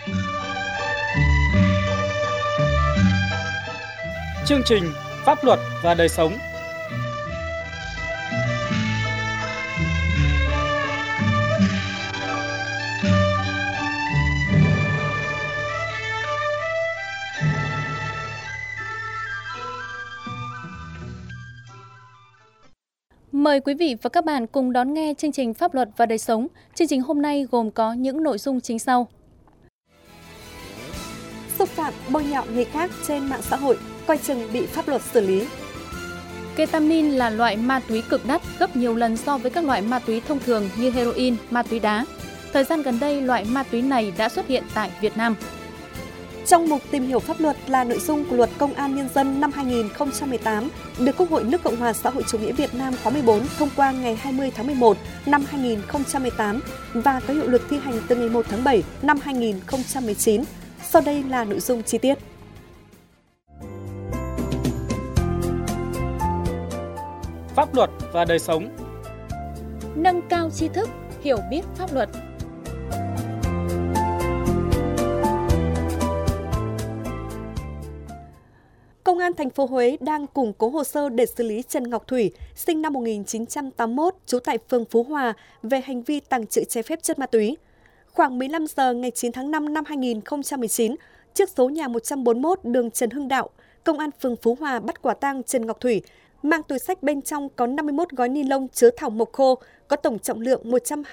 Chương trình Pháp luật và đời sống. Mời quý vị và các bạn cùng đón nghe chương trình Pháp luật và đời sống. Chương trình hôm nay gồm có những nội dung chính sau. Xúc phạm, bôi nhọ người khác trên mạng xã hội, coi chừng bị pháp luật xử lý. Ketamin là loại ma túy cực đắt, gấp nhiều lần so với các loại ma túy thông thường như heroin, ma túy đá. Thời gian gần đây, loại ma túy này đã xuất hiện tại Việt Nam. Trong mục tìm hiểu pháp luật là nội dung của Luật Công an Nhân dân năm 2018 được Quốc hội nước Cộng hòa xã hội chủ nghĩa Việt Nam khóa 14 thông qua ngày 20 tháng 11 năm 2018 và có hiệu lực thi hành từ ngày 1 tháng 7 năm 2019. Sau đây là nội dung chi tiết. Pháp luật và đời sống. Nâng cao tri thức, hiểu biết pháp luật. Công an thành phố Huế đang củng cố hồ sơ để xử lý Trần Ngọc Thủy, sinh năm 1981, trú tại phường Phú Hòa, về hành vi tàng trữ trái phép chất ma túy. Khoảng 15 giờ ngày 9 tháng 5 năm 2019, trước số nhà 141 đường Trần Hưng Đạo, Công an phường Phú Hòa bắt quả tang Trần Ngọc Thủy, mang túi xách bên trong có 51 gói ni lông chứa thảo mộc khô, có tổng trọng lượng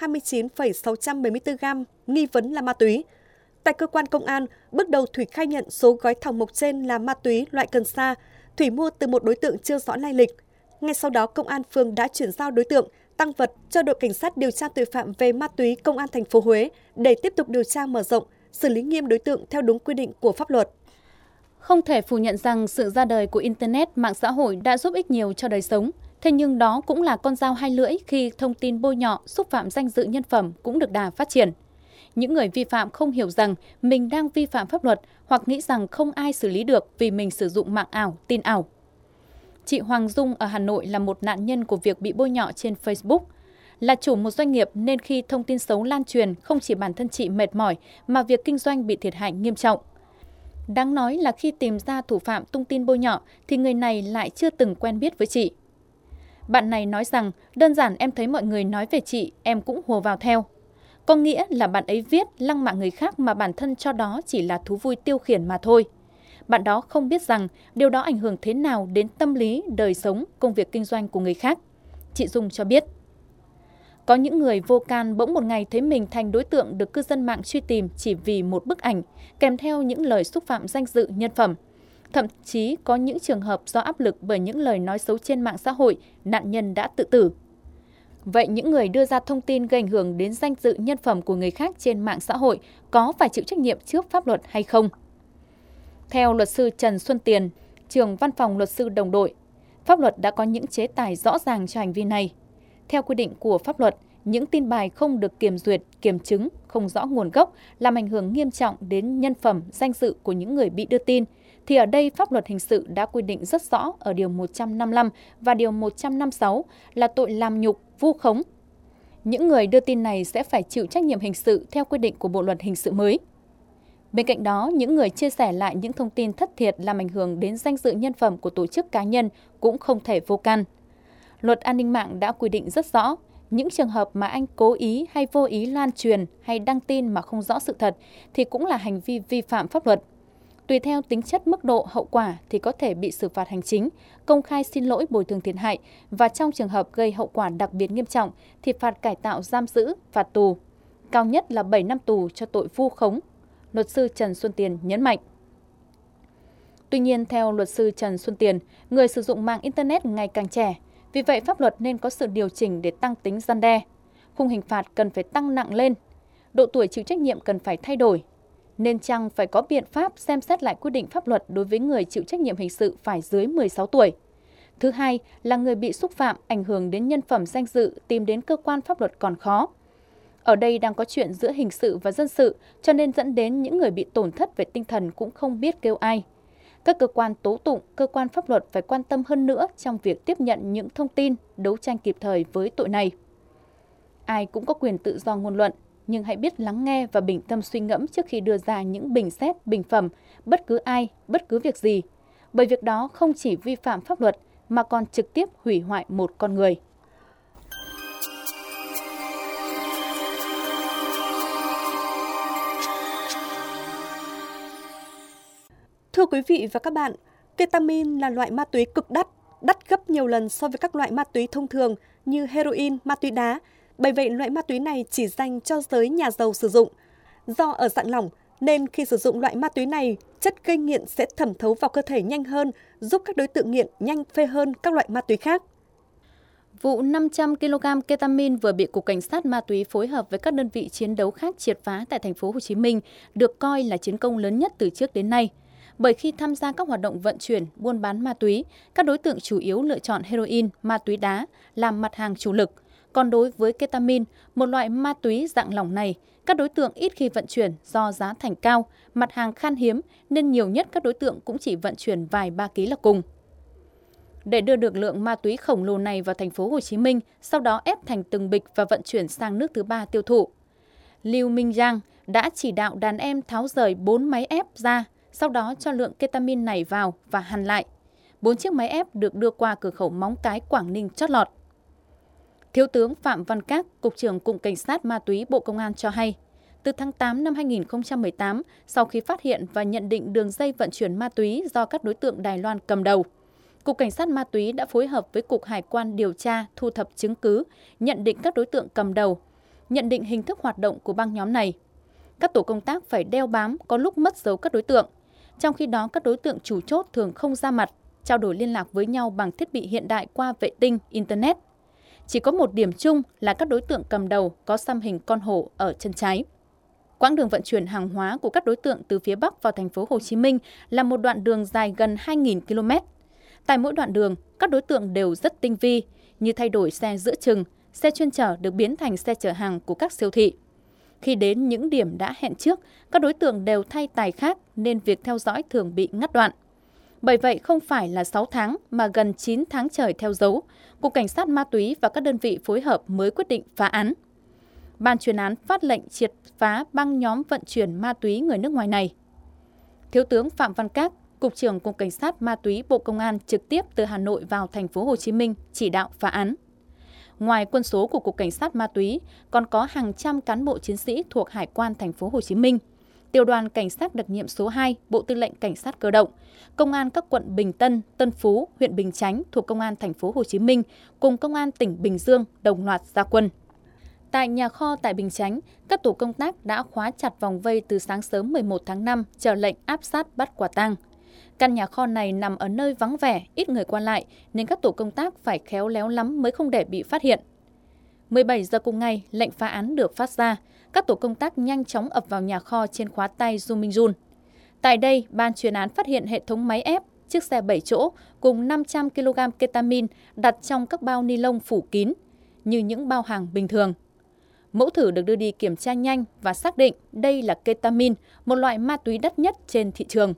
129,674 gram, nghi vấn là ma túy. Tại cơ quan công an, bước đầu Thủy khai nhận số gói thảo mộc trên là ma túy loại cần sa, Thủy mua từ một đối tượng chưa rõ lai lịch. Ngay sau đó, công an phường đã chuyển giao đối tượng, tang vật cho đội cảnh sát điều tra tội phạm về ma túy công an thành phố Huế để tiếp tục điều tra mở rộng, xử lý nghiêm đối tượng theo đúng quy định của pháp luật. Không thể phủ nhận rằng sự ra đời của Internet, mạng xã hội đã giúp ích nhiều cho đời sống. Thế nhưng đó cũng là con dao hai lưỡi khi thông tin bôi nhọ, xúc phạm danh dự nhân phẩm cũng được đà phát triển. Những người vi phạm không hiểu rằng mình đang vi phạm pháp luật hoặc nghĩ rằng không ai xử lý được vì mình sử dụng mạng ảo, tin ảo. Chị Hoàng Dung ở Hà Nội là một nạn nhân của việc bị bôi nhọ trên Facebook. Là chủ một doanh nghiệp nên khi thông tin xấu lan truyền, không chỉ bản thân chị mệt mỏi mà việc kinh doanh bị thiệt hại nghiêm trọng. Đáng nói là khi tìm ra thủ phạm tung tin bôi nhọ thì người này lại chưa từng quen biết với chị. Bạn này nói rằng, đơn giản em thấy mọi người nói về chị, em cũng hùa vào theo. Có nghĩa là bạn ấy viết lăng mạ người khác mà bản thân cho đó chỉ là thú vui tiêu khiển mà thôi. Bạn đó không biết rằng điều đó ảnh hưởng thế nào đến tâm lý, đời sống, công việc kinh doanh của người khác. Chị Dung cho biết. Có những người vô can bỗng một ngày thấy mình thành đối tượng được cư dân mạng truy tìm chỉ vì một bức ảnh, kèm theo những lời xúc phạm danh dự nhân phẩm. Thậm chí có những trường hợp do áp lực bởi những lời nói xấu trên mạng xã hội, nạn nhân đã tự tử. Vậy những người đưa ra thông tin gây ảnh hưởng đến danh dự nhân phẩm của người khác trên mạng xã hội có phải chịu trách nhiệm trước pháp luật hay không? Theo luật sư Trần Xuân Tiền, trưởng văn phòng luật sư đồng đội, pháp luật đã có những chế tài rõ ràng cho hành vi này. Theo quy định của pháp luật, những tin bài không được kiểm duyệt, kiểm chứng, không rõ nguồn gốc, làm ảnh hưởng nghiêm trọng đến nhân phẩm, danh dự của những người bị đưa tin, thì ở đây pháp luật hình sự đã quy định rất rõ ở điều 155 và điều 156 là tội làm nhục, vu khống. Những người đưa tin này sẽ phải chịu trách nhiệm hình sự theo quy định của Bộ luật hình sự mới. Bên cạnh đó, những người chia sẻ lại những thông tin thất thiệt làm ảnh hưởng đến danh dự nhân phẩm của tổ chức cá nhân cũng không thể vô can. Luật an ninh mạng đã quy định rất rõ, những trường hợp mà anh cố ý hay vô ý lan truyền hay đăng tin mà không rõ sự thật thì cũng là hành vi vi phạm pháp luật. Tùy theo tính chất mức độ hậu quả thì có thể bị xử phạt hành chính, công khai xin lỗi bồi thường thiệt hại và trong trường hợp gây hậu quả đặc biệt nghiêm trọng thì phạt cải tạo giam giữ, phạt tù. Cao nhất là 7 năm tù cho tội vu khống. Luật sư Trần Xuân Tiền nhấn mạnh. Tuy nhiên, theo luật sư Trần Xuân Tiền, người sử dụng mạng Internet ngày càng trẻ. Vì vậy, pháp luật nên có sự điều chỉnh để tăng tính răn đe. Khung hình phạt cần phải tăng nặng lên. Độ tuổi chịu trách nhiệm cần phải thay đổi. Nên chăng phải có biện pháp xem xét lại quy định pháp luật đối với người chịu trách nhiệm hình sự phải dưới 16 tuổi. Thứ hai là người bị xúc phạm ảnh hưởng đến nhân phẩm danh dự tìm đến cơ quan pháp luật còn khó. Ở đây đang có chuyện giữa hình sự và dân sự, cho nên dẫn đến những người bị tổn thất về tinh thần cũng không biết kêu ai. Các cơ quan tố tụng, cơ quan pháp luật phải quan tâm hơn nữa trong việc tiếp nhận những thông tin, đấu tranh kịp thời với tội này. Ai cũng có quyền tự do ngôn luận, nhưng hãy biết lắng nghe và bình tâm suy ngẫm trước khi đưa ra những bình xét, bình phẩm, bất cứ ai, bất cứ việc gì. Bởi việc đó không chỉ vi phạm pháp luật mà còn trực tiếp hủy hoại một con người. Thưa quý vị và các bạn, ketamin là loại ma túy cực đắt gấp nhiều lần so với các loại ma túy thông thường như heroin, ma túy đá. Bởi vậy, loại ma túy này chỉ dành cho giới nhà giàu sử dụng. Do ở dạng lỏng, nên khi sử dụng loại ma túy này, chất gây nghiện sẽ thẩm thấu vào cơ thể nhanh hơn, giúp các đối tượng nghiện nhanh phê hơn các loại ma túy khác. Vụ 500 kg ketamin vừa bị Cục Cảnh sát Ma túy phối hợp với các đơn vị chiến đấu khác triệt phá tại thành phố Hồ Chí Minh được coi là chiến công lớn nhất từ trước đến nay. Bởi khi tham gia các hoạt động vận chuyển, buôn bán ma túy, các đối tượng chủ yếu lựa chọn heroin, ma túy đá làm mặt hàng chủ lực. Còn đối với ketamin, một loại ma túy dạng lỏng này, các đối tượng ít khi vận chuyển do giá thành cao, mặt hàng khan hiếm nên nhiều nhất các đối tượng cũng chỉ vận chuyển vài 3 kg là cùng. Để đưa được lượng ma túy khổng lồ này vào thành phố Hồ Chí Minh, sau đó ép thành từng bịch và vận chuyển sang nước thứ ba tiêu thụ, Liu Mingyang đã chỉ đạo đàn em tháo rời 4 máy ép ra, sau đó cho lượng ketamin này vào và hàn lại. 4 chiếc máy ép được đưa qua cửa khẩu Móng Cái, Quảng Ninh chót lọt. Thiếu tướng Phạm Văn Các, Cục trưởng Cục Cảnh sát Ma túy Bộ Công an cho hay, từ tháng 8 năm 2018, sau khi phát hiện và nhận định đường dây vận chuyển ma túy do các đối tượng Đài Loan cầm đầu, Cục Cảnh sát Ma túy đã phối hợp với Cục Hải quan điều tra, thu thập chứng cứ, nhận định các đối tượng cầm đầu, nhận định hình thức hoạt động của băng nhóm này. Các tổ công tác phải đeo bám, có lúc mất dấu các đối tượng. Trong khi đó, các đối tượng chủ chốt thường không ra mặt, trao đổi liên lạc với nhau bằng thiết bị hiện đại qua vệ tinh, Internet. Chỉ có một điểm chung là các đối tượng cầm đầu có xăm hình con hổ ở chân trái. Quãng đường vận chuyển hàng hóa của các đối tượng từ phía Bắc vào thành phố Hồ Chí Minh là một đoạn đường dài gần 2.000 km. Tại mỗi đoạn đường, các đối tượng đều rất tinh vi, như thay đổi xe giữa chừng, xe chuyên chở được biến thành xe chở hàng của các siêu thị. Khi đến những điểm đã hẹn trước, các đối tượng đều thay tài khác nên việc theo dõi thường bị ngắt đoạn. Bởi vậy, không phải là 6 tháng mà gần 9 tháng trời theo dấu, Cục Cảnh sát Ma túy và các đơn vị phối hợp mới quyết định phá án. Ban chuyên án phát lệnh triệt phá băng nhóm vận chuyển ma túy người nước ngoài này. Thiếu tướng Phạm Văn Các, Cục trưởng Cục Cảnh sát Ma túy Bộ Công an trực tiếp từ Hà Nội vào thành phố Hồ Chí Minh chỉ đạo phá án. Ngoài quân số của Cục Cảnh sát Ma túy, còn có hàng trăm cán bộ chiến sĩ thuộc Hải quan thành phố Hồ Chí Minh, Tiểu đoàn Cảnh sát đặc nhiệm số 2, Bộ Tư lệnh Cảnh sát cơ động, Công an các quận Bình Tân, Tân Phú, huyện Bình Chánh thuộc Công an thành phố Hồ Chí Minh cùng Công an tỉnh Bình Dương đồng loạt ra quân. Tại nhà kho tại Bình Chánh, các tổ công tác đã khóa chặt vòng vây từ sáng sớm 11 tháng 5 chờ lệnh áp sát bắt quả tang. Căn nhà kho này nằm ở nơi vắng vẻ, ít người qua lại nên các tổ công tác phải khéo léo lắm mới không để bị phát hiện. 17 giờ cùng ngày, lệnh phá án được phát ra. Các tổ công tác nhanh chóng ập vào nhà kho trên khóa tay Du Minh Jun. Tại đây, ban chuyên án phát hiện hệ thống máy ép, chiếc xe 7 chỗ cùng 500 kg ketamin đặt trong các bao ni lông phủ kín, như những bao hàng bình thường. Mẫu thử được đưa đi kiểm tra nhanh và xác định đây là ketamin, một loại ma túy đắt nhất trên thị trường.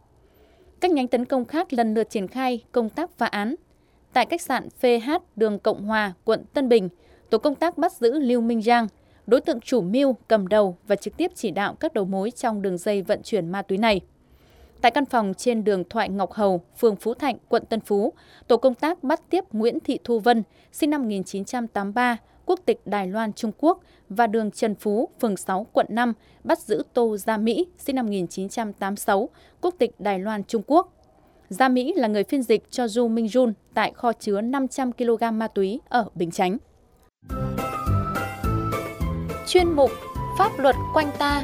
Các nhánh tấn công khác lần lượt triển khai công tác phá án. Tại khách sạn PH, đường Cộng Hòa, quận Tân Bình, tổ công tác bắt giữ Liu Mingyang, đối tượng chủ mưu, cầm đầu và trực tiếp chỉ đạo các đầu mối trong đường dây vận chuyển ma túy này. Tại căn phòng trên đường Thoại Ngọc Hầu, phường Phú Thạnh, quận Tân Phú, tổ công tác bắt tiếp Nguyễn Thị Thu Vân, sinh năm 1983, quốc tịch Đài Loan, Trung Quốc, và đường Trần Phú, phường 6, quận 5, bắt giữ Tô Gia Mỹ, sinh năm 1986, quốc tịch Đài Loan, Trung Quốc. Gia Mỹ là người phiên dịch cho Du Minh Jun tại kho chứa 500 kg ma túy ở Bình Chánh. Chuyên mục Pháp luật quanh ta.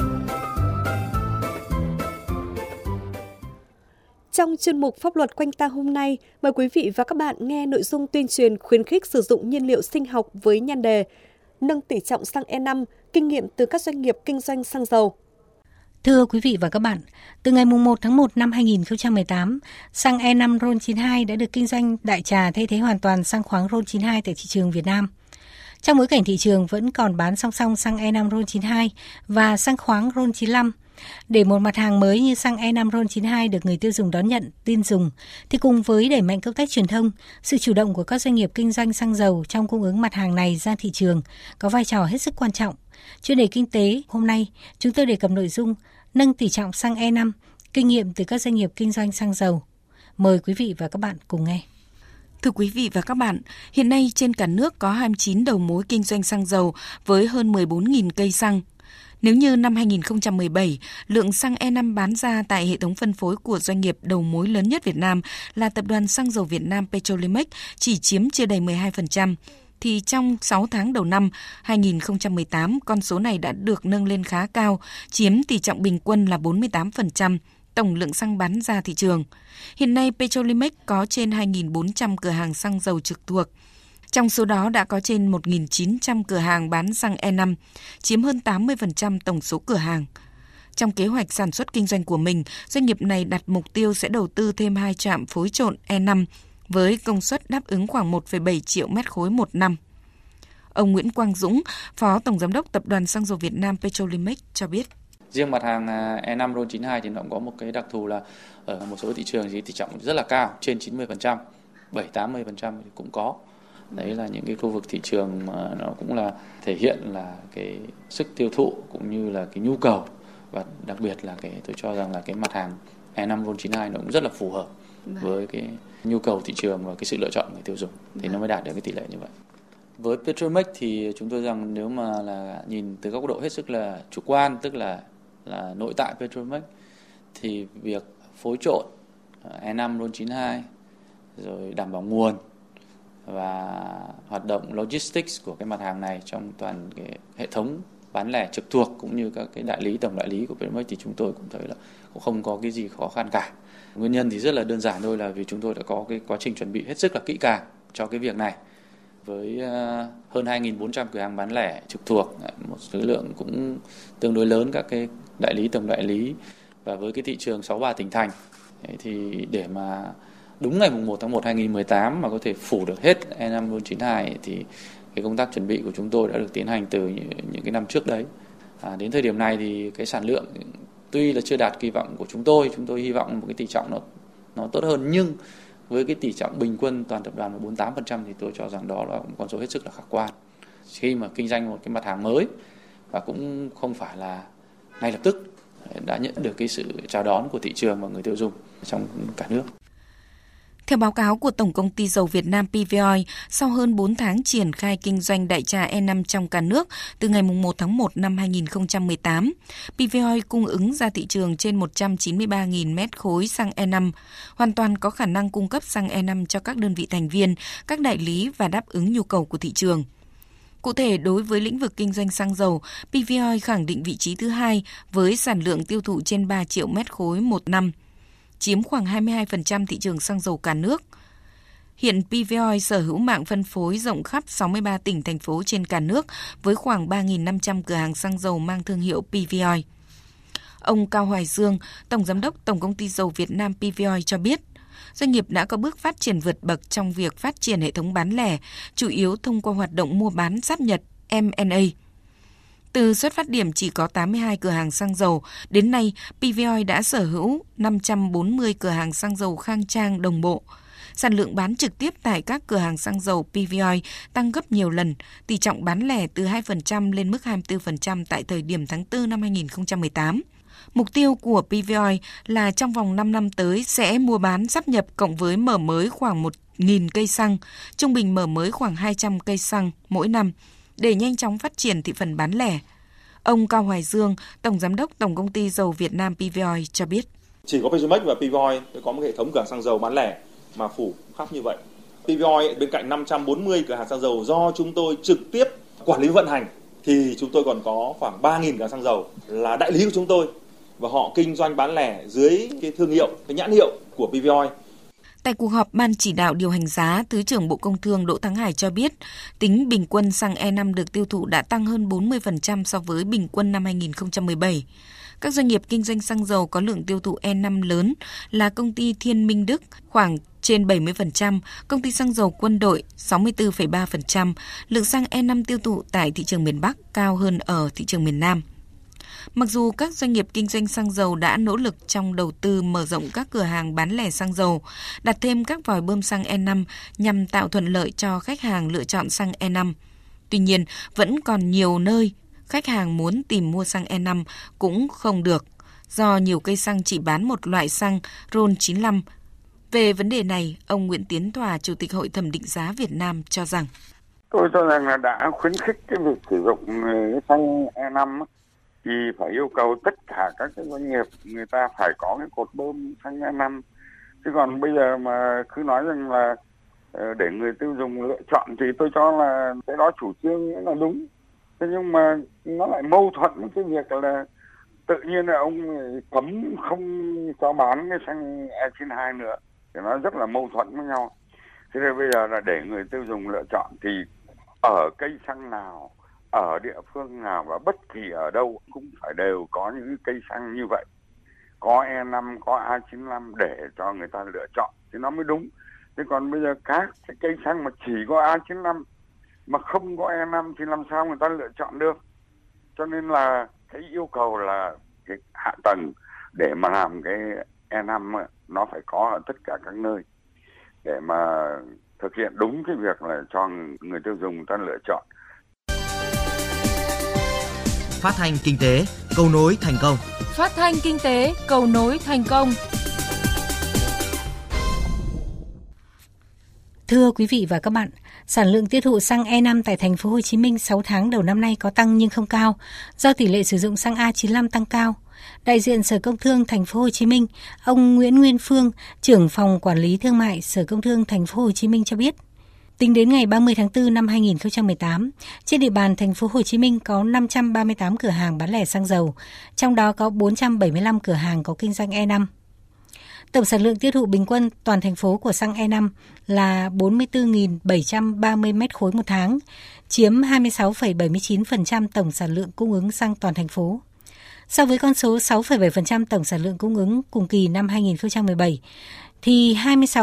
Trong chuyên mục Pháp luật quanh ta hôm nay, mời quý vị và các bạn nghe nội dung tuyên truyền khuyến khích sử dụng nhiên liệu sinh học với nhan đề nâng tỷ trọng xăng E5, kinh nghiệm từ các doanh nghiệp kinh doanh xăng dầu. Thưa quý vị và các bạn, từ ngày 1 tháng 1 năm 2018, xăng E5 RON92 đã được kinh doanh đại trà thay thế hoàn toàn xăng khoáng RON92 tại thị trường Việt Nam. Trong bối cảnh thị trường vẫn còn bán song song xăng E5 RON92 và xăng khoáng RON95, để một mặt hàng mới như xăng E5 RON92 được người tiêu dùng đón nhận, tin dùng, thì cùng với đẩy mạnh công tác truyền thông, sự chủ động của các doanh nghiệp kinh doanh xăng dầu trong cung ứng mặt hàng này ra thị trường có vai trò hết sức quan trọng Chuyên đề kinh tế hôm nay, chúng tôi đề cập nội dung nâng tỷ trọng xăng E5, kinh nghiệm từ các doanh nghiệp kinh doanh xăng dầu. Mời quý vị và các bạn cùng nghe. Thưa quý vị và các bạn, hiện nay trên cả nước có 29 đầu mối kinh doanh xăng dầu với hơn 14.000 cây xăng. Nếu như năm 2017, lượng xăng E5 bán ra tại hệ thống phân phối của doanh nghiệp đầu mối lớn nhất Việt Nam là Tập đoàn Xăng dầu Việt Nam Petrolimex chỉ chiếm chưa đầy 12%, thì trong 6 tháng đầu năm 2018, con số này đã được nâng lên khá cao, chiếm tỷ trọng bình quân là 48%. Tổng lượng xăng bán ra thị trường. Hiện nay, Petrolimex có trên 2.400 cửa hàng xăng dầu trực thuộc. Trong số đó đã có trên 1.900 cửa hàng bán xăng E5, chiếm hơn 80% tổng số cửa hàng. Trong kế hoạch sản xuất kinh doanh của mình, doanh nghiệp này đặt mục tiêu sẽ đầu tư thêm 2 trạm phối trộn E5 với công suất đáp ứng khoảng 1,7 triệu mét khối một năm. Ông Nguyễn Quang Dũng, Phó Tổng Giám đốc Tập đoàn Xăng dầu Việt Nam Petrolimex cho biết. Riêng mặt hàng E5 RON92 thì nó cũng có một cái đặc thù là ở một số thị trường thì tỷ trọng rất là cao, trên 90%, 7-80% cũng có. Đấy là những cái khu vực thị trường mà nó cũng là thể hiện là cái sức tiêu thụ cũng như là cái nhu cầu, và đặc biệt là tôi cho rằng là cái mặt hàng E5 RON92 nó cũng rất là phù hợp với cái nhu cầu thị trường và cái sự lựa chọn của người tiêu dùng, thì nó mới đạt được cái tỷ lệ như vậy. Với Petrolimex thì chúng tôi rằng nếu mà là nhìn từ góc độ hết sức là chủ quan, tức là nội tại Petrolimex, thì việc phối trộn E5 RON92 rồi đảm bảo nguồn và hoạt động logistics của cái mặt hàng này trong toàn cái hệ thống bán lẻ trực thuộc cũng như các cái đại lý, tổng đại lý của Petrolimex thì chúng tôi cũng thấy là cũng không có cái gì khó khăn cả. Nguyên nhân thì rất là đơn giản thôi, là vì chúng tôi đã có cái quá trình chuẩn bị hết sức là kỹ càng cho cái việc này. Với hơn 2.400 cửa hàng bán lẻ trực thuộc, một số lượng cũng tương đối lớn các cái đại lý, tổng đại lý, và với cái thị trường 63 tỉnh thành, thì để mà đúng ngày 1 tháng 1 2018 mà có thể phủ được hết E5 RON92 thì cái công tác chuẩn bị của chúng tôi đã được tiến hành từ những cái năm trước đấy. Đến thời điểm này thì cái sản lượng tuy là chưa đạt kỳ vọng của chúng tôi hy vọng một cái tỷ trọng nó tốt hơn, nhưng với cái tỷ trọng bình quân toàn tập đoàn là 48% thì tôi cho rằng đó là một con số hết sức là khả quan. Khi mà kinh doanh một cái mặt hàng mới và cũng không phải là ngay lập tức đã nhận được cái sự chào đón của thị trường và người tiêu dùng trong cả nước. Theo báo cáo của Tổng công ty dầu Việt Nam PVoil, sau hơn 4 tháng triển khai kinh doanh đại trà E5 trong cả nước, từ ngày 1 tháng 1 năm 2018, PVoil cung ứng ra thị trường trên 193.000 mét khối xăng E5, hoàn toàn có khả năng cung cấp xăng E5 cho các đơn vị thành viên, các đại lý và đáp ứng nhu cầu của thị trường. Cụ thể, đối với lĩnh vực kinh doanh xăng dầu, PVoil khẳng định vị trí thứ 2 với sản lượng tiêu thụ trên 3 triệu mét khối một năm, chiếm khoảng 22% thị trường xăng dầu cả nước. Hiện PVoil sở hữu mạng phân phối rộng khắp 63 tỉnh, thành phố trên cả nước với khoảng 3.500 cửa hàng xăng dầu mang thương hiệu PVoil. Ông Cao Hoài Dương, Tổng Giám đốc Tổng công ty dầu Việt Nam PVoil cho biết, doanh nghiệp đã có bước phát triển vượt bậc trong việc phát triển hệ thống bán lẻ, chủ yếu thông qua hoạt động mua bán sáp nhập M&A. Từ xuất phát điểm chỉ có 82 cửa hàng xăng dầu, đến nay PVoil đã sở hữu 540 cửa hàng xăng dầu khang trang đồng bộ. Sản lượng bán trực tiếp tại các cửa hàng xăng dầu PVoil tăng gấp nhiều lần, tỷ trọng bán lẻ từ 2% lên mức 24% tại thời điểm tháng 4 năm 2018. Mục tiêu của PVoil là trong vòng 5 năm tới sẽ mua bán sáp nhập cộng với mở mới khoảng 1.000 cây xăng, trung bình mở mới khoảng 200 cây xăng mỗi năm, để nhanh chóng phát triển thị phần bán lẻ. Ông Cao Hoài Dương, Tổng Giám đốc Tổng công ty dầu Việt Nam PVoil cho biết. Chỉ có Petrolimex và PVoil có một hệ thống cửa hàng xăng dầu bán lẻ mà phủ khắp như vậy. PVoil bên cạnh 540 cửa hàng xăng dầu do chúng tôi trực tiếp quản lý vận hành, thì chúng tôi còn có khoảng 3.000 cửa hàng xăng dầu là đại lý của chúng tôi, và họ kinh doanh bán lẻ dưới cái thương hiệu, cái nhãn hiệu của PVoil. Tại cuộc họp Ban chỉ đạo điều hành giá, Thứ trưởng Bộ Công Thương Đỗ Thắng Hải cho biết, tính bình quân xăng E5 được tiêu thụ đã tăng hơn 40% so với bình quân năm 2017. Các doanh nghiệp kinh doanh xăng dầu có lượng tiêu thụ E5 lớn là công ty Thiên Minh Đức khoảng trên 70%, công ty xăng dầu Quân đội 64,3%, lượng xăng E5 tiêu thụ tại thị trường miền Bắc cao hơn ở thị trường miền Nam. Mặc dù các doanh nghiệp kinh doanh xăng dầu đã nỗ lực trong đầu tư mở rộng các cửa hàng bán lẻ xăng dầu, đặt thêm các vòi bơm xăng E5 nhằm tạo thuận lợi cho khách hàng lựa chọn xăng E5. Tuy nhiên, vẫn còn nhiều nơi khách hàng muốn tìm mua xăng E5 cũng không được, do nhiều cây xăng chỉ bán một loại xăng RON95. Về vấn đề này, ông Nguyễn Tiến Tòa, Chủ tịch Hội thẩm định giá Việt Nam cho rằng: Tôi cho rằng là đã khuyến khích cái việc sử dụng xăng E5 thì phải yêu cầu tất cả các cái doanh nghiệp người ta phải có cái cột bơm xăng E5. Chứ còn bây giờ mà cứ nói rằng là để người tiêu dùng lựa chọn thì tôi cho là cái đó chủ trương là đúng. Thế nhưng mà nó lại mâu thuẫn với cái việc là tự nhiên là ông cấm không cho bán cái xăng E92 nữa. Thì nó rất là mâu thuẫn với nhau. Thế nên bây giờ là để người tiêu dùng lựa chọn thì ở cây xăng nào, ở địa phương nào và bất kỳ ở đâu cũng phải đều có những cây xăng như vậy. Có E5, có A95 để cho người ta lựa chọn thì nó mới đúng. Thế còn bây giờ các cái cây xăng mà chỉ có A95 mà không có E5 thì làm sao người ta lựa chọn được. Cho nên là cái yêu cầu là cái hạ tầng để mà làm cái E5 nó phải có ở tất cả các nơi để mà thực hiện đúng cái việc là cho người tiêu dùng người ta lựa chọn. Phát thanh kinh tế, cầu nối thành công. Phát thanh kinh tế, cầu nối thành công. Thưa quý vị và các bạn, sản lượng tiêu thụ xăng E5 tại thành phố Hồ Chí Minh 6 tháng đầu năm nay có tăng nhưng không cao, do tỷ lệ sử dụng xăng A95 tăng cao. Đại diện Sở Công Thương thành phố Hồ Chí Minh, ông Nguyễn Nguyên Phương, trưởng phòng quản lý thương mại Sở Công Thương thành phố Hồ Chí Minh cho biết, tính đến ngày 30 tháng 4 năm 2018, trên địa bàn thành phố Hồ Chí Minh có 538 cửa hàng bán lẻ xăng dầu, trong đó có 475 cửa hàng có kinh doanh E5. Tổng sản lượng tiêu thụ bình quân toàn thành phố của xăng E5 là 44.730 mét khối một tháng, chiếm 26,79% tổng sản lượng cung ứng xăng toàn thành phố. So với con số 6,7% tổng sản lượng cung ứng cùng kỳ năm 2017, thì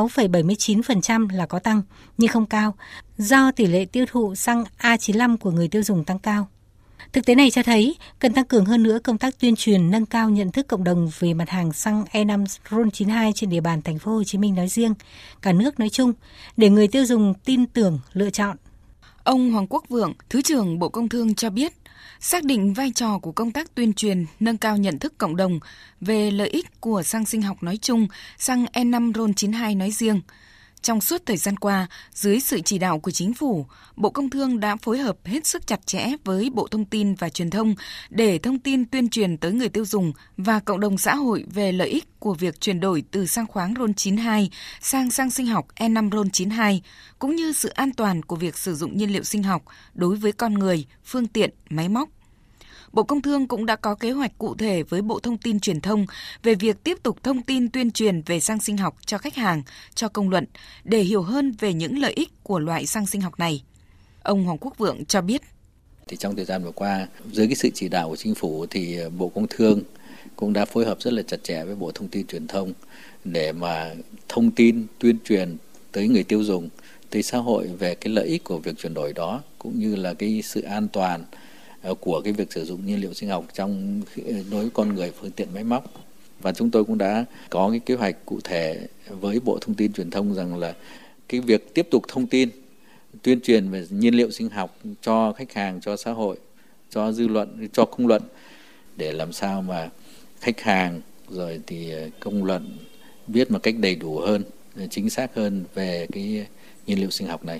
26,79% là có tăng nhưng không cao, do tỷ lệ tiêu thụ xăng A95 của người tiêu dùng tăng cao. Thực tế này cho thấy cần tăng cường hơn nữa công tác tuyên truyền, nâng cao nhận thức cộng đồng về mặt hàng xăng E5 RON92 trên địa bàn thành phố Hồ Chí Minh nói riêng, cả nước nói chung, để người tiêu dùng tin tưởng lựa chọn. Ông Hoàng Quốc Vượng, Thứ trưởng Bộ Công Thương cho biết, xác định vai trò của công tác tuyên truyền, nâng cao nhận thức cộng đồng về lợi ích của xăng sinh học nói chung, xăng E5 RON92 nói riêng. Trong suốt thời gian qua, dưới sự chỉ đạo của Chính phủ, Bộ Công Thương đã phối hợp hết sức chặt chẽ với Bộ Thông tin và Truyền thông để thông tin tuyên truyền tới người tiêu dùng và cộng đồng xã hội về lợi ích của việc chuyển đổi từ xăng khoáng RON92 sang xăng sinh học E5 RON92, cũng như sự an toàn của việc sử dụng nhiên liệu sinh học đối với con người, phương tiện, máy móc. Bộ Công Thương cũng đã có kế hoạch cụ thể với Bộ Thông tin Truyền thông về việc tiếp tục thông tin tuyên truyền về xăng sinh học cho khách hàng, cho công luận để hiểu hơn về những lợi ích của loại xăng sinh học này. Ông Hoàng Quốc Vượng cho biết. Thì trong thời gian vừa qua, dưới cái sự chỉ đạo của Chính phủ thì Bộ Công Thương cũng đã phối hợp rất là chặt chẽ với Bộ Thông tin Truyền thông để mà thông tin tuyên truyền tới người tiêu dùng, tới xã hội về cái lợi ích của việc chuyển đổi đó, cũng như là cái sự an toàn của cái việc sử dụng nhiên liệu sinh học trong đối với con người, phương tiện, máy móc. Và chúng tôi cũng đã có cái kế hoạch cụ thể với Bộ Thông tin Truyền thông rằng là cái việc tiếp tục thông tin, tuyên truyền về nhiên liệu sinh học cho khách hàng, cho xã hội, cho dư luận, cho công luận, để làm sao mà khách hàng rồi thì công luận biết một cách đầy đủ hơn, chính xác hơn về cái nhiên liệu sinh học này.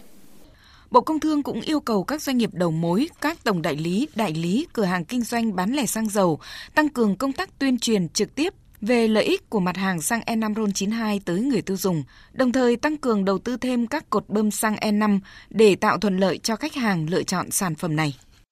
Bộ Công Thương cũng yêu cầu các doanh nghiệp đầu mối, các tổng đại lý, cửa hàng kinh doanh bán lẻ xăng dầu tăng cường công tác tuyên truyền trực tiếp về lợi ích của mặt hàng xăng E5 RON92 tới người tiêu dùng, đồng thời tăng cường đầu tư thêm các cột bơm xăng E5 để tạo thuận lợi cho khách hàng lựa chọn sản phẩm này.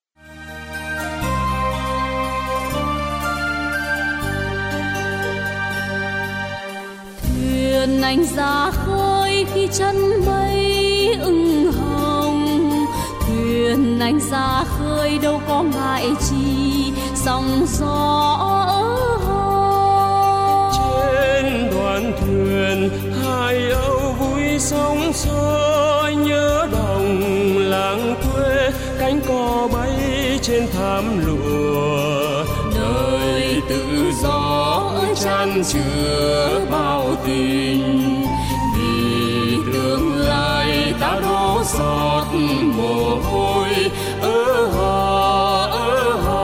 Thuyền anh ra khơi khi chân mây ưng hồng, thuyền anh ra khơi đâu có ngại chi sóng gió ở hò. Trên đoàn thuyền hai âu vui sóng soi, nhớ đồng làng quê cánh cò bay trên thảm lụa. Đời tự do chan chứa bao tình, vì tương lai ta đổ giọt mồ hôi ở hò.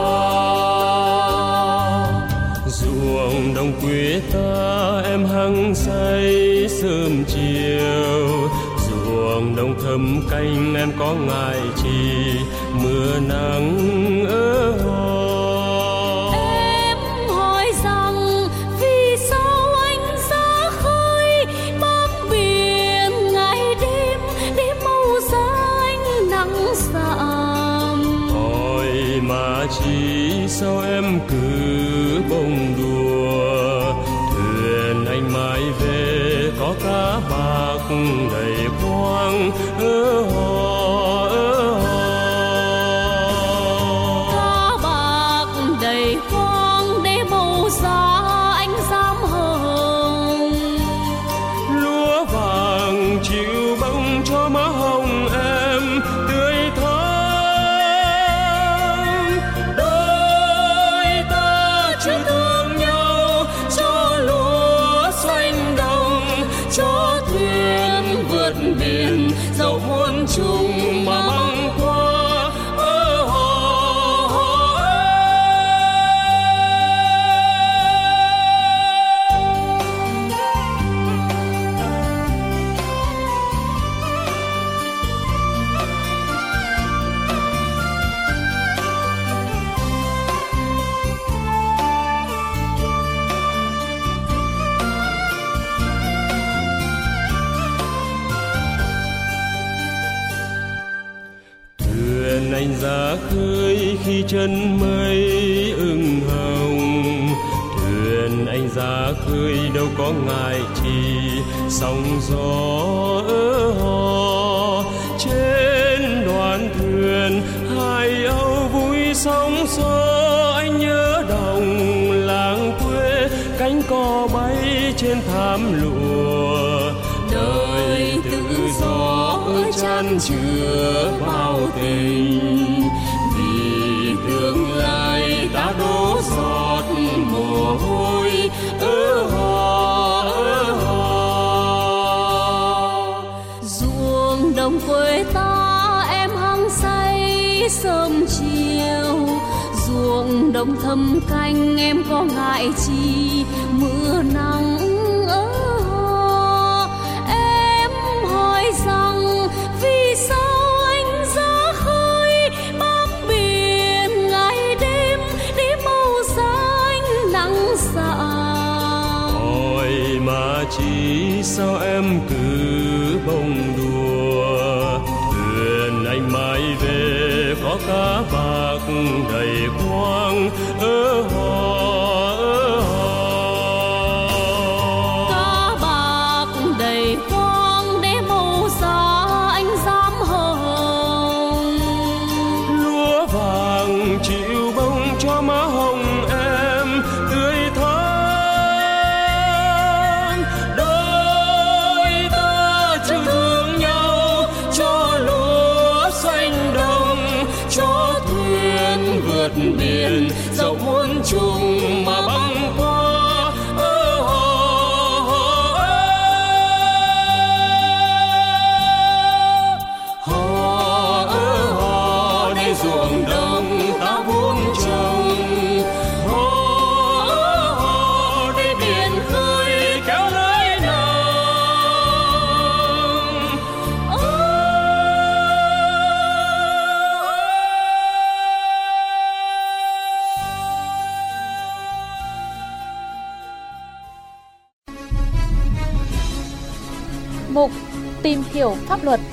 ruộng đồng quê ta em hăng say sớm chiều, ruộng đồng thâm canh em có ngại chi mưa nắng ở ho. Em hỏi rằng vì sao anh ra khơi bám biển ngày đêm để màu da anh nắng sạm. Hỏi mà chi sao em cứ bông đùa, thuyền anh mãi về có cá bạc đầy khoang ở hò ở hò. Cá bạc đầy khoang để màu da anh dám hồng. Lúa vàng chịu bông cho má hồng em tươi thắm. Đôi ta chưa thương nhau cho lúa xanh đồng, cho thuyền vượt biển dẫu muôn trùng mà băng qua. Anh ra khơi khi chân mây ửng hồng, thuyền anh ra khơi đâu có ngại chi sóng gió ở hò. Trên đoàn thuyền hai âu vui sóng gió, anh nhớ đồng làng quê cánh cò bay trên thảm lụa. Đời tự do chan chứa bao tình, vì tương lai ta đổ giọt mồ hôi ở hò ở hò. Ruộng đồng quê ta em hăng say sớm chiều, ruộng đồng thâm canh em có ngại chi mưa nắng ở hò. Em hỏi rằng vì sao anh ra khơi bám biển ngày đêm để màu da anh nắng sạm. Hỏi mà chỉ sao em cứ bông đùa, thuyền anh mãi về có cá bạc đầy khoang ở hò ở hò. Cá bạc đầy khoang để màu da anh dám hồng. Lúa vàng chịu bông cho má hồng em tươi thắm. Đôi ta chịu thương nhau cho lúa xanh đồng, cho thuyền vượt biển dẫu muôn trùng mà băng qua. Ruộng đồng ta vun trồng, hò để biển khơi kéo lưới nồng. Mục tìm hiểu pháp luật.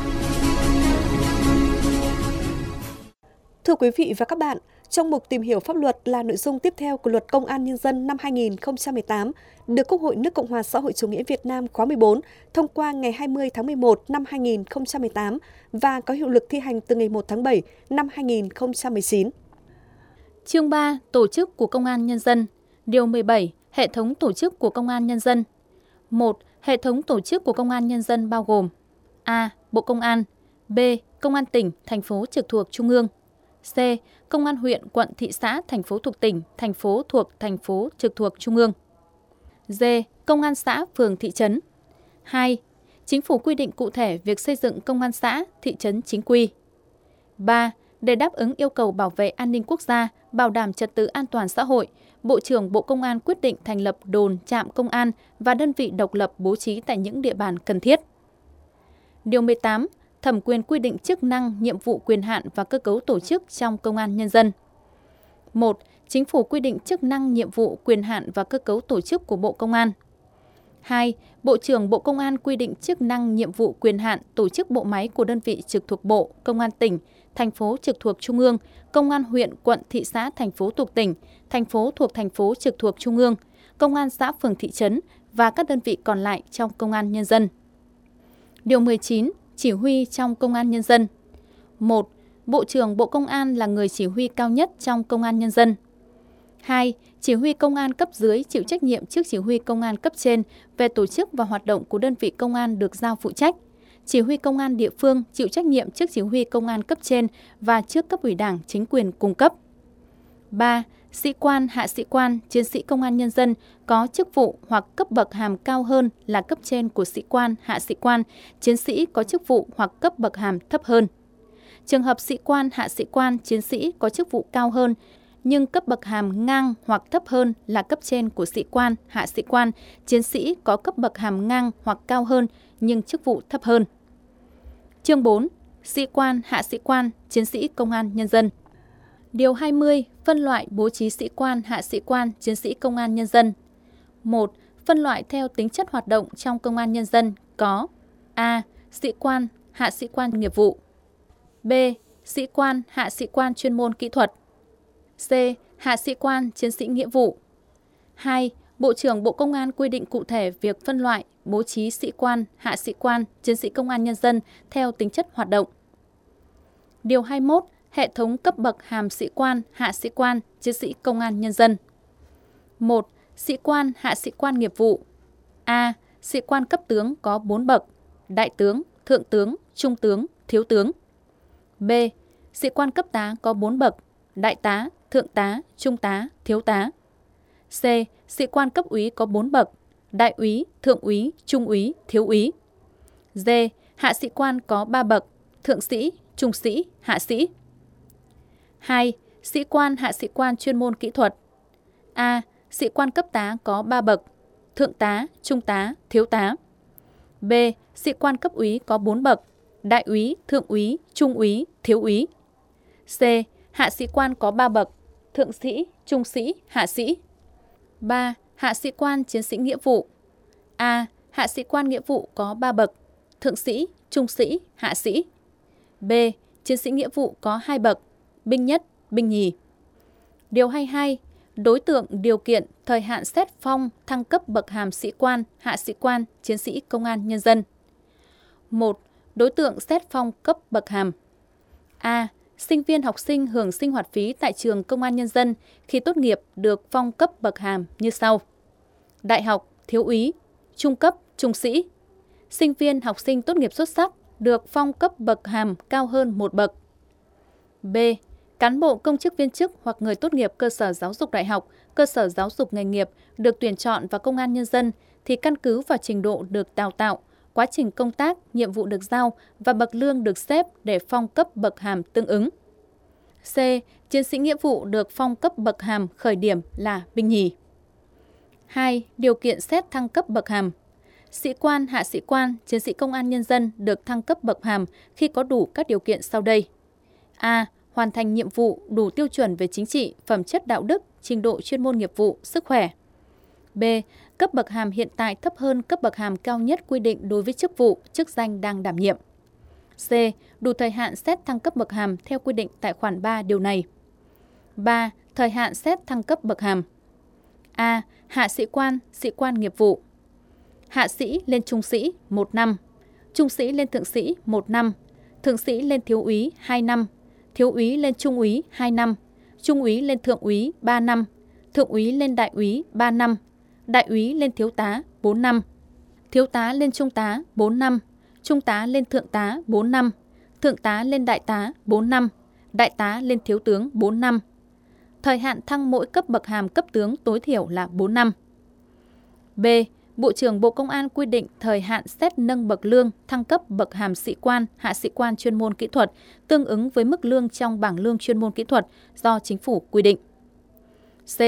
Thưa quý vị và các bạn, trong mục tìm hiểu pháp luật là nội dung tiếp theo của Luật Công an Nhân dân năm 2018, được Quốc hội nước Cộng hòa xã hội chủ nghĩa Việt Nam khóa 14 thông qua ngày 20 tháng 11 năm 2018 và có hiệu lực thi hành từ ngày 1 tháng 7 năm 2019. Chương 3. Tổ chức của Công an Nhân dân. Điều 17. Hệ thống tổ chức của Công an Nhân dân. 1. Hệ thống tổ chức của Công an Nhân dân bao gồm: A. Bộ Công an. B. Công an tỉnh, thành phố trực thuộc Trung ương. C. Công an huyện, quận, thị xã, thành phố thuộc tỉnh, thành phố thuộc thành phố trực thuộc Trung ương. D. Công an xã, phường, thị trấn. 2. Chính phủ quy định cụ thể việc xây dựng công an xã, thị trấn chính quy. 3. Để đáp ứng yêu cầu bảo vệ an ninh quốc gia, bảo đảm trật tự an toàn xã hội, Bộ trưởng Bộ Công an quyết định thành lập đồn, trạm công an và đơn vị độc lập bố trí tại những địa bàn cần thiết. Điều 18. Thẩm quyền quy định chức năng, nhiệm vụ, quyền hạn và cơ cấu tổ chức trong Công an Nhân dân. 1. Chính phủ quy định chức năng, nhiệm vụ, quyền hạn và cơ cấu tổ chức của Bộ Công an. 2. Bộ trưởng Bộ Công an quy định chức năng, nhiệm vụ, quyền hạn, tổ chức bộ máy của đơn vị trực thuộc Bộ, Công an tỉnh, thành phố trực thuộc Trung ương, Công an huyện, quận, thị xã, thành phố thuộc tỉnh, thành phố thuộc thành phố trực thuộc Trung ương, Công an xã, phường, thị trấn và các đơn vị còn lại trong Công an Nhân dân. Điều 19. Chỉ huy trong Công an Nhân dân. 1. Bộ trưởng Bộ Công an là người chỉ huy cao nhất trong Công an Nhân dân. 2. Chỉ huy công an cấp dưới chịu trách nhiệm trước chỉ huy công an cấp trên về tổ chức và hoạt động của đơn vị công an được giao phụ trách. Chỉ huy công an địa phương chịu trách nhiệm trước chỉ huy công an cấp trên và trước cấp ủy Đảng, chính quyền cung cấp. 3. Sĩ quan, hạ sĩ quan, chiến sĩ công an nhân dân có chức vụ hoặc cấp bậc hàm cao hơn là cấp trên của sĩ quan, hạ sĩ quan, chiến sĩ có chức vụ hoặc cấp bậc hàm thấp hơn. Trường hợp sĩ quan, hạ sĩ quan, chiến sĩ có chức vụ cao hơn nhưng cấp bậc hàm ngang hoặc thấp hơn là cấp trên của sĩ quan, hạ sĩ quan, chiến sĩ có cấp bậc hàm ngang hoặc cao hơn nhưng chức vụ thấp hơn. Chương 4. Sĩ quan, hạ sĩ quan, chiến sĩ công an nhân dân. Điều 20. Phân loại bố trí sĩ quan, hạ sĩ quan, chiến sĩ công an nhân dân. 1. Phân loại theo tính chất hoạt động trong công an nhân dân có: A. Sĩ quan, hạ sĩ quan nghiệp vụ. B. Sĩ quan, hạ sĩ quan chuyên môn kỹ thuật. C. Hạ sĩ quan, chiến sĩ nghĩa vụ. 2. Bộ trưởng Bộ Công an quy định cụ thể việc phân loại, bố trí sĩ quan, hạ sĩ quan, chiến sĩ công an nhân dân theo tính chất hoạt động. Điều 21. Hệ thống cấp bậc hàm sĩ quan, hạ sĩ quan, chiến sĩ công an nhân dân. 1. Sĩ quan, hạ sĩ quan nghiệp vụ. A. Sĩ quan cấp tướng có 4 bậc: đại tướng, thượng tướng, trung tướng, thiếu tướng. B. Sĩ quan cấp tá có 4 bậc: đại tá, thượng tá, trung tá, thiếu tá. C. Sĩ quan cấp úy có 4 bậc: đại úy, thượng úy, trung úy, thiếu úy. D. Hạ sĩ quan có 3 bậc: thượng sĩ, trung sĩ, hạ sĩ. 2. Sĩ quan, hạ sĩ quan chuyên môn kỹ thuật. A. Sĩ quan cấp tá có 3 bậc: thượng tá, trung tá, thiếu tá. B. Sĩ quan cấp úy có 4 bậc: đại úy, thượng úy, trung úy, thiếu úy. C. Hạ sĩ quan có 3 bậc: thượng sĩ, trung sĩ, hạ sĩ. 3. Hạ sĩ quan chiến sĩ nghĩa vụ. A. Hạ sĩ quan nghĩa vụ có 3 bậc: thượng sĩ, trung sĩ, hạ sĩ. B. Chiến sĩ nghĩa vụ có 2 bậc: binh nhất, binh nhì. Điều 22. Đối tượng, điều kiện, thời hạn xét phong, thăng cấp bậc hàm sĩ quan, hạ sĩ quan, chiến sĩ công an nhân dân. 1. Đối tượng xét phong cấp bậc hàm. A. Sinh viên học sinh hưởng sinh hoạt phí tại trường Công an Nhân dân khi tốt nghiệp được phong cấp bậc hàm như sau: đại học, thiếu úy; trung cấp, trung sĩ. Sinh viên học sinh tốt nghiệp xuất sắc được phong cấp bậc hàm cao hơn 1 bậc. B. Cán bộ công chức viên chức hoặc người tốt nghiệp cơ sở giáo dục đại học, cơ sở giáo dục nghề nghiệp được tuyển chọn vào Công an Nhân dân thì căn cứ vào trình độ được đào tạo, quá trình công tác, nhiệm vụ được giao và bậc lương được xếp để phong cấp bậc hàm tương ứng. C. Chiến sĩ nghĩa vụ được phong cấp bậc hàm khởi điểm là binh nhì. 2. Điều kiện xét thăng cấp bậc hàm. Sĩ quan, hạ sĩ quan, chiến sĩ công an nhân dân được thăng cấp bậc hàm khi có đủ các điều kiện sau đây. A. Hoàn thành nhiệm vụ đủ tiêu chuẩn về chính trị, phẩm chất đạo đức, trình độ chuyên môn nghiệp vụ, sức khỏe. B. Cấp bậc hàm hiện tại thấp hơn cấp bậc hàm cao nhất quy định đối với chức vụ, chức danh đang đảm nhiệm. C. Đủ thời hạn xét thăng cấp bậc hàm theo quy định tại khoản 3 điều này. 3. Thời hạn xét thăng cấp bậc hàm. A. Hạ sĩ quan nghiệp vụ. Hạ sĩ lên trung sĩ 1 năm, trung sĩ lên thượng sĩ 1 năm, thượng sĩ lên thiếu úy 2 năm, thiếu úy lên trung úy 2 năm, trung úy lên thượng úy 3 năm, thượng úy lên đại úy 3 năm, đại úy lên thiếu tá 4 năm, thiếu tá lên trung tá 4 năm, trung tá lên thượng tá 4 năm, thượng tá lên đại tá 4 năm, đại tá lên thiếu tướng 4 năm. Thời hạn thăng mỗi cấp bậc hàm cấp tướng tối thiểu là 4 năm. B. Bộ trưởng Bộ Công an quy định thời hạn xét nâng bậc lương, thăng cấp bậc hàm sĩ quan, hạ sĩ quan chuyên môn kỹ thuật tương ứng với mức lương trong bảng lương chuyên môn kỹ thuật do Chính phủ quy định. C.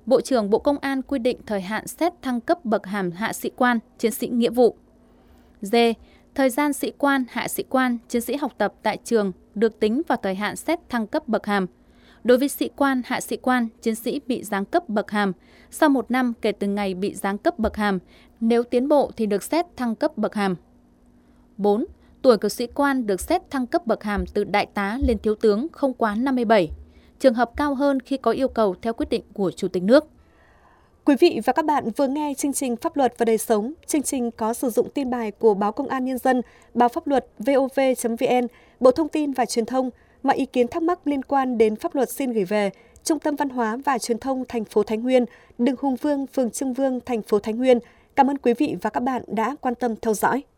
Bộ trưởng Bộ Công an quy định thời hạn xét thăng cấp bậc hàm hạ sĩ quan, chiến sĩ nghĩa vụ. D. Thời gian sĩ quan, hạ sĩ quan, chiến sĩ học tập tại trường được tính vào thời hạn xét thăng cấp bậc hàm. Đối với sĩ quan, hạ sĩ quan, chiến sĩ bị giáng cấp bậc hàm, sau 1 năm kể từ ngày bị giáng cấp bậc hàm, nếu tiến bộ thì được xét thăng cấp bậc hàm. 4. Tuổi của sĩ quan được xét thăng cấp bậc hàm từ đại tá lên thiếu tướng không quá 57. Trường hợp cao hơn khi có yêu cầu theo quyết định của Chủ tịch nước. Quý vị và các bạn vừa nghe chương trình Pháp luật và đời sống. Chương trình có sử dụng tin bài của Báo Công an Nhân dân, Báo Pháp luật, VOV.vn, Bộ Thông tin và Truyền thông. Mọi ý kiến thắc mắc liên quan đến pháp luật xin gửi về Trung tâm Văn hóa và Truyền thông thành phố Thái Nguyên, đường Hùng Vương, phường Trưng Vương, thành phố Thái Nguyên. Cảm ơn quý vị và các bạn đã quan tâm theo dõi.